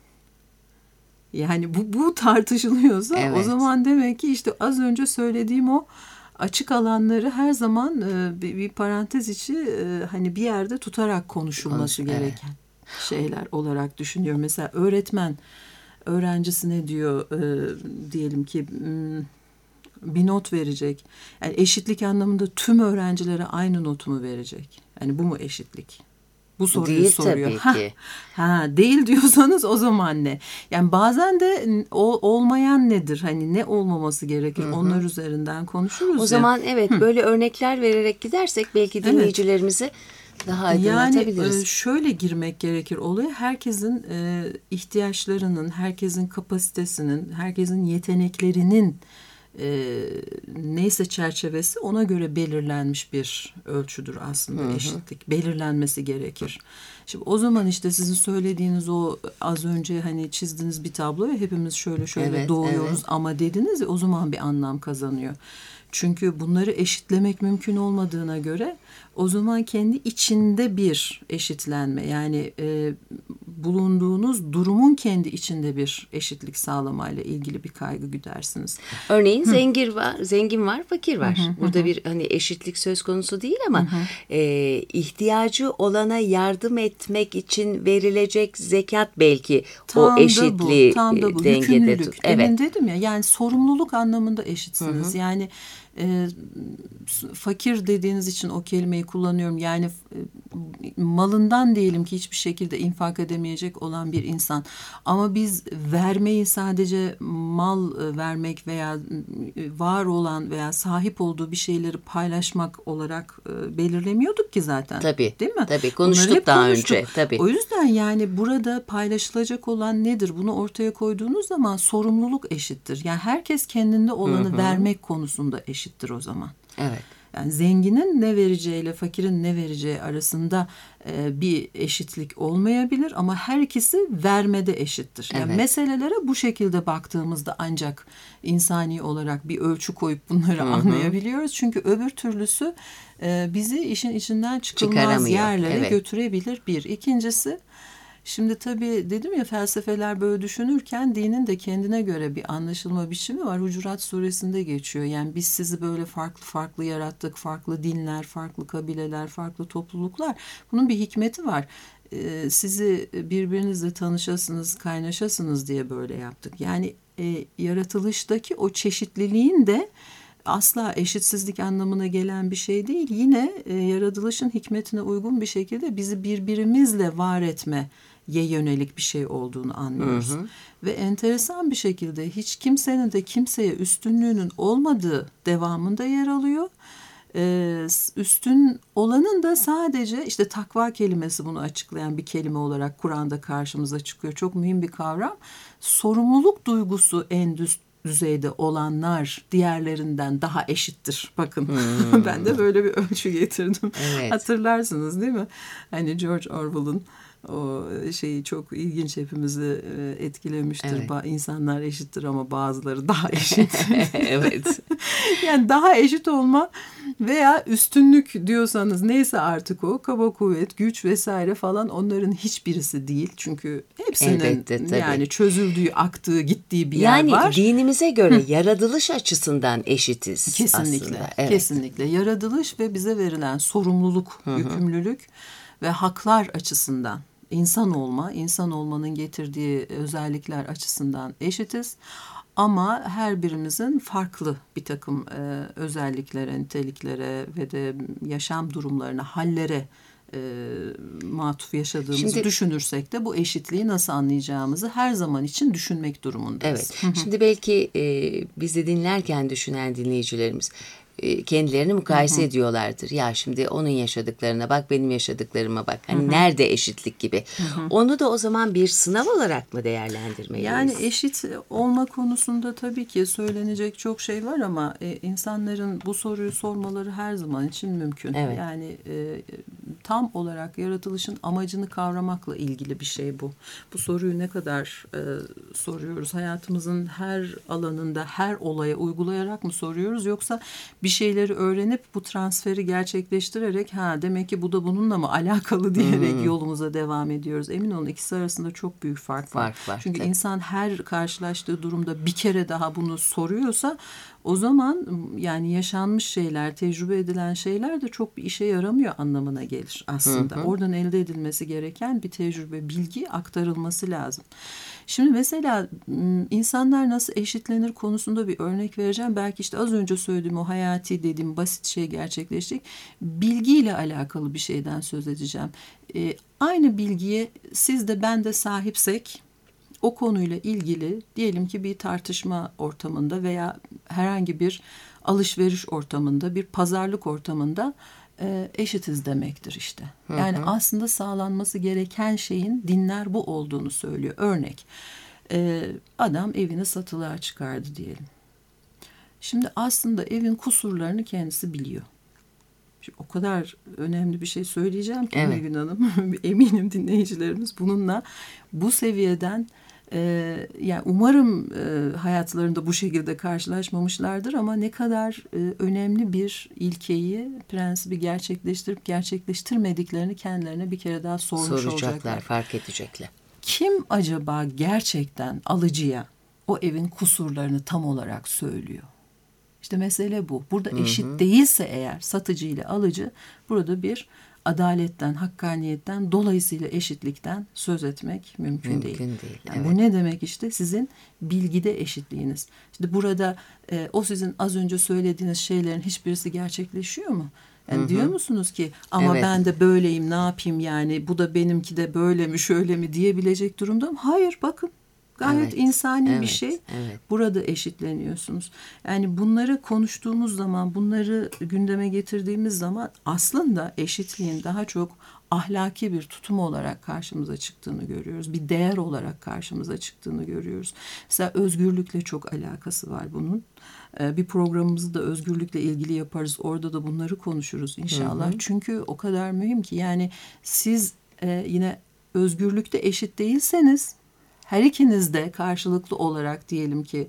Yani bu, bu tartışılıyorsa Evet. o zaman demek ki işte az önce söylediğim o açık alanları her zaman e, bir, bir parantez içi e, hani bir yerde tutarak konuşulması Konuş, gereken şeyler olarak düşünüyorum. Mesela öğretmen öğrencisine diyor e, diyelim ki m, bir not verecek. Yani eşitlik anlamında tüm öğrencilere aynı notu mu verecek? Yani bu mu eşitlik? Bu soruyu Değil soruyor. tabii Ha, ki. ha, değil diyorsanız o zaman ne? Yani bazen de o, olmayan nedir? Hani ne olmaması gerekir? Onlar üzerinden konuşuruz O ya. zaman evet böyle örnekler vererek gidersek belki dinleyicilerimizi daha Yani aydınlatabiliriz. e, şöyle girmek gerekir olaya. Herkesin e, ihtiyaçlarının, herkesin kapasitesinin, herkesin yeteneklerinin e, neyse çerçevesi ona göre belirlenmiş bir ölçüdür aslında eşitlik. Belirlenmesi gerekir. Şimdi o zaman işte sizin söylediğiniz o az önce hani çizdiğiniz bir tabloya hepimiz şöyle şöyle Evet, doğuyoruz evet. ama dediniz ya o zaman bir anlam kazanıyor. Çünkü bunları eşitlemek mümkün olmadığına göre o zaman kendi içinde bir eşitlenme yani e, bulunduğunuz durumun kendi içinde bir eşitlik sağlamayla ilgili bir kaygı güdersiniz. Örneğin zengin var, zengin var, fakir var. Burada bir hani eşitlik söz konusu değil ama e, ihtiyacı olana yardım etmek için verilecek zekat belki Tam o da eşitliği bu, tam da bu. e, dengede Yükümlülük. tut. Evet. Demin dedim ya yani sorumluluk anlamında eşitsiniz. Yani e, fakir dediğiniz için o kelimeyi kullanıyorum. Yani e, malından diyelim ki hiçbir şekilde infak edemeyecek olan bir insan. Ama biz vermeyi sadece mal e, vermek veya e, var olan veya sahip olduğu bir şeyleri paylaşmak olarak e, belirlemiyorduk ki zaten. Tabii. Değil mi? Tabii Bunları konuştuk hep daha konuştuk. önce. Tabii. O yüzden yani burada paylaşılacak olan nedir? Bunu ortaya koyduğunuz zaman sorumluluk eşittir. Yani herkes kendinde olanı vermek konusunda eşittir o zaman. Evet. Yani zenginin ne vereceğiyle fakirin ne vereceği arasında e, bir eşitlik olmayabilir ama her ikisi vermede eşittir. Yani Evet. meselelere bu şekilde baktığımızda ancak insani olarak bir ölçü koyup bunları anlayabiliyoruz. Çünkü öbür türlüsü e, bizi işin içinden çıkılmaz Çıkaramıyor, yerlere evet. götürebilir bir. İkincisi şimdi tabii dedim ya felsefeler böyle düşünürken dinin de kendine göre bir anlaşılma biçimi var. Hucurat suresinde geçiyor. Yani biz sizi böyle farklı farklı yarattık. Farklı dinler, farklı kabileler, farklı topluluklar. Bunun bir hikmeti var. Ee, sizi birbirinizle tanışasınız, kaynaşasınız diye böyle yaptık. Yani e, yaratılıştaki o çeşitliliğin de asla eşitsizlik anlamına gelen bir şey değil. Yine e, yaratılışın hikmetine uygun bir şekilde bizi birbirimizle var etmeye yönelik bir şey olduğunu anlıyoruz. Hı hı. Ve enteresan bir şekilde hiç kimsenin de kimseye üstünlüğünün olmadığı devamında yer alıyor. Ee, üstün olanın da sadece işte takva kelimesi bunu açıklayan bir kelime olarak Kur'an'da karşımıza çıkıyor. Çok mühim bir kavram. Sorumluluk duygusu en düz düzeyde olanlar diğerlerinden daha eşittir. Bakın hmm. ben de böyle bir ölçü getirdim. Evet. Hatırlarsınız değil mi? Hani George Orwell'ın o şeyi çok ilginç hepimizi etkilemiştir. Evet. Ba- İnsanlar eşittir ama bazıları daha eşit. Evet. Yani daha eşit olma veya üstünlük diyorsanız neyse artık o kaba kuvvet, güç vesaire falan onların hiçbirisi değil. Çünkü hepsinin Elbette, yani çözüldüğü, aktığı, gittiği bir yani yer var. Yani dinimize göre Hı. yaratılış açısından eşitiz kesinlikle, aslında. Evet. Kesinlikle. Yaratılış ve bize verilen sorumluluk, Hı-hı. yükümlülük ve haklar açısından insan olma, insan olmanın getirdiği özellikler açısından eşitiz. Ama her birimizin farklı bir takım e, özelliklere, niteliklere ve de yaşam durumlarına, hallere e, matuf yaşadığımızı Şimdi- düşünürsek de bu eşitliği nasıl anlayacağımızı her zaman için düşünmek durumundayız. Evet. Şimdi belki e, bizi dinlerken düşünen dinleyicilerimiz e, kendilerini mukayese ediyorlardır. Ya şimdi onun yaşadıklarına bak, benim yaşadıklarıma bak. Hani nerede eşitlik gibi. Onu da o zaman bir sınav olarak mı değerlendirmeliyiz? Yani eşit olma konusunda tabii ki söylenecek çok şey var ama e, insanların bu soruyu sormaları her zaman için mümkün. Evet. Yani e, tam olarak yaratılışın amacını kavramakla ilgili bir şey bu. Bu soruyu ne kadar e, soruyoruz? Hayatımızın her alanında, her olaya uygulayarak mı soruyoruz? Yoksa bir şeyleri öğrenip bu transferi gerçekleştirerek ha demek ki bu da bununla mı alakalı diyerek yolumuza devam ediyoruz. Emin olun ikisi arasında çok büyük fark var. Fark var, Çünkü tabii. insan her karşılaştığı durumda bir kere daha bunu soruyorsa o zaman yani yaşanmış şeyler, tecrübe edilen şeyler de çok bir işe yaramıyor anlamına gelir aslında. Oradan elde edilmesi gereken bir tecrübe, bilgi aktarılması lazım. Şimdi mesela insanlar nasıl eşitlenir konusunda bir örnek vereceğim. Belki işte az önce söylediğim o hayati dediğim basit şey gerçekleşecek. Bilgiyle alakalı bir şeyden söz edeceğim. Ee, aynı bilgiye siz de ben de sahipsek o konuyla ilgili diyelim ki bir tartışma ortamında veya herhangi bir alışveriş ortamında, bir pazarlık ortamında e, eşitiz demektir işte. Yani aslında sağlanması gereken şeyin dinler bu olduğunu söylüyor. Örnek, e, adam evini satılığa çıkardı diyelim. Şimdi aslında evin kusurlarını kendisi biliyor. Şimdi o kadar önemli bir şey söyleyeceğim ki Evet. Nilgün Hanım. Eminim dinleyicilerimiz bununla bu seviyeden e, yani umarım e, hayatlarında bu şekilde karşılaşmamışlardır ama ne kadar e, önemli bir ilkeyi, prensibi gerçekleştirip gerçekleştirmediklerini kendilerine bir kere daha sormuş soracaklar, olacaklar. fark edecekler. Kim acaba gerçekten alıcıya o evin kusurlarını tam olarak söylüyor? İşte mesele bu. Burada eşit değilse eğer satıcı ile alıcı burada bir adaletten, hakkaniyetten, dolayısıyla eşitlikten söz etmek mümkün, Mümkün değil. değil, Yani evet. bu ne demek işte? Sizin bilgide eşitliğiniz. İşte burada e, o sizin az önce söylediğiniz şeylerin hiçbirisi gerçekleşiyor mu? Yani diyor musunuz ki ama Evet. ben de böyleyim ne yapayım yani bu da benimki de böyle mi şöyle mi diyebilecek durumda mı? Hayır bakın. Gayet Evet, insani bir evet, şey. evet. Burada eşitleniyorsunuz. Yani bunları konuştuğumuz zaman, bunları gündeme getirdiğimiz zaman aslında eşitliğin daha çok ahlaki bir tutum olarak karşımıza çıktığını görüyoruz. Bir değer olarak karşımıza çıktığını görüyoruz. Mesela özgürlükle çok alakası var bunun. Ee, bir programımızı da özgürlükle ilgili yaparız. Orada da bunları konuşuruz inşallah. Hı hı. Çünkü o kadar mühim ki yani siz e, yine özgürlükte eşit değilseniz her ikiniz de karşılıklı olarak diyelim ki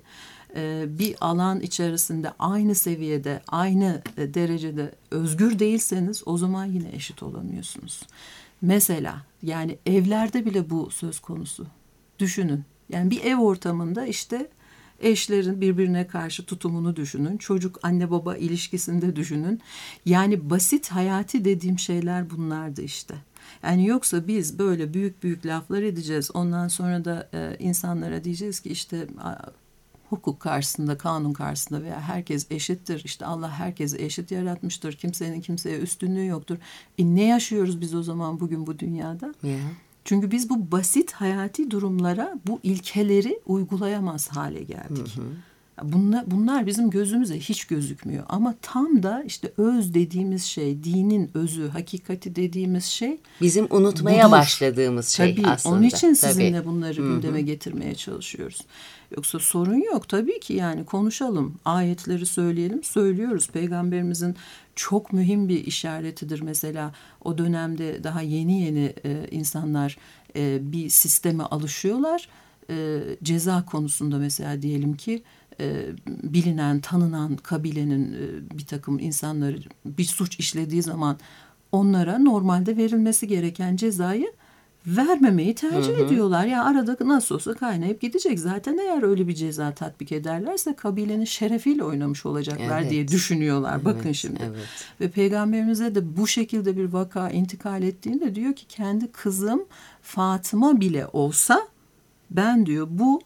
bir alan içerisinde aynı seviyede, aynı derecede özgür değilseniz o zaman yine eşit olamıyorsunuz. Mesela yani evlerde bile bu söz konusu. Düşünün. Yani bir ev ortamında işte eşlerin birbirine karşı tutumunu düşünün. Çocuk anne baba ilişkisinde düşünün. Yani basit hayati dediğim şeyler bunlardı işte. Yani yoksa biz böyle büyük büyük laflar edeceğiz. Ondan sonra da e, insanlara diyeceğiz ki işte a, hukuk karşısında, kanun karşısında veya herkes eşittir. İşte Allah herkesi eşit yaratmıştır. Kimsenin kimseye üstünlüğü yoktur. E, ne yaşıyoruz biz o zaman bugün bu dünyada? Ya. Çünkü biz bu basit hayati durumlara bu ilkeleri uygulayamaz hale geldik. Hı hı. Bunlar, bunlar bizim gözümüze hiç gözükmüyor. Ama tam da işte öz dediğimiz şey, dinin özü, hakikati dediğimiz şey bizim unutmaya budur. Başladığımız şey tabii, aslında. Onun için tabii. sizinle bunları Hı-hı. gündeme getirmeye çalışıyoruz. Yoksa sorun yok tabii ki yani konuşalım, ayetleri söyleyelim, söylüyoruz. Peygamberimizin çok mühim bir işaretidir mesela o dönemde daha yeni yeni e, insanlar e, bir sisteme alışıyorlar. E, ceza konusunda mesela diyelim ki e, bilinen, tanınan kabilenin e, bir takım insanları bir suç işlediği zaman onlara normalde verilmesi gereken cezayı vermemeyi tercih hı hı. ediyorlar. Ya arada nasıl olsa kaynayıp gidecek. Zaten eğer öyle bir ceza tatbik ederlerse kabilenin şerefiyle oynamış olacaklar evet. diye düşünüyorlar. Evet, bakın şimdi. Evet. Ve Peygamberimize de bu şekilde bir vaka intikal ettiğinde diyor ki kendi kızım Fatıma bile olsa ben diyor bu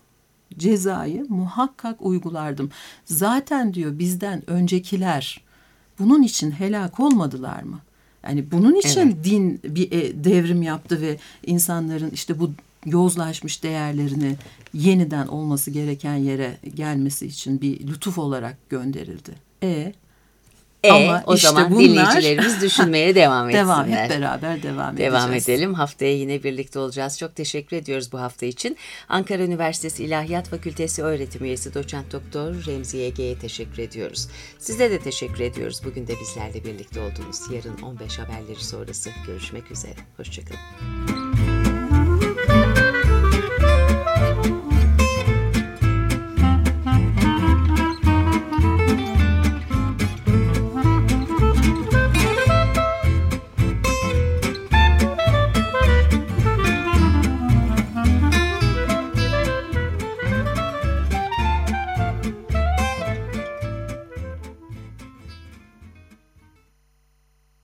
cezayı muhakkak uygulardım. Zaten diyor bizden öncekiler bunun için helak olmadılar mı? Yani bunun için Evet. din bir e, devrim yaptı ve insanların işte bu yozlaşmış değerlerini yeniden olması gereken yere gelmesi için bir lütuf olarak gönderildi. E E, Ama o işte zaman bunlar- dinleyicilerimiz düşünmeye devam etsinler. devam hep beraber devam, Devam edeceğiz. edelim. Haftaya yine birlikte olacağız. Çok teşekkür ediyoruz bu hafta için. Ankara Üniversitesi İlahiyat Fakültesi öğretim üyesi Doçent Doktor Remziye Ege'ye teşekkür ediyoruz. Size de teşekkür ediyoruz. Bugün de bizlerle birlikte oldunuz. Yarın on beş haberleri sonrası görüşmek üzere. Hoşçakalın.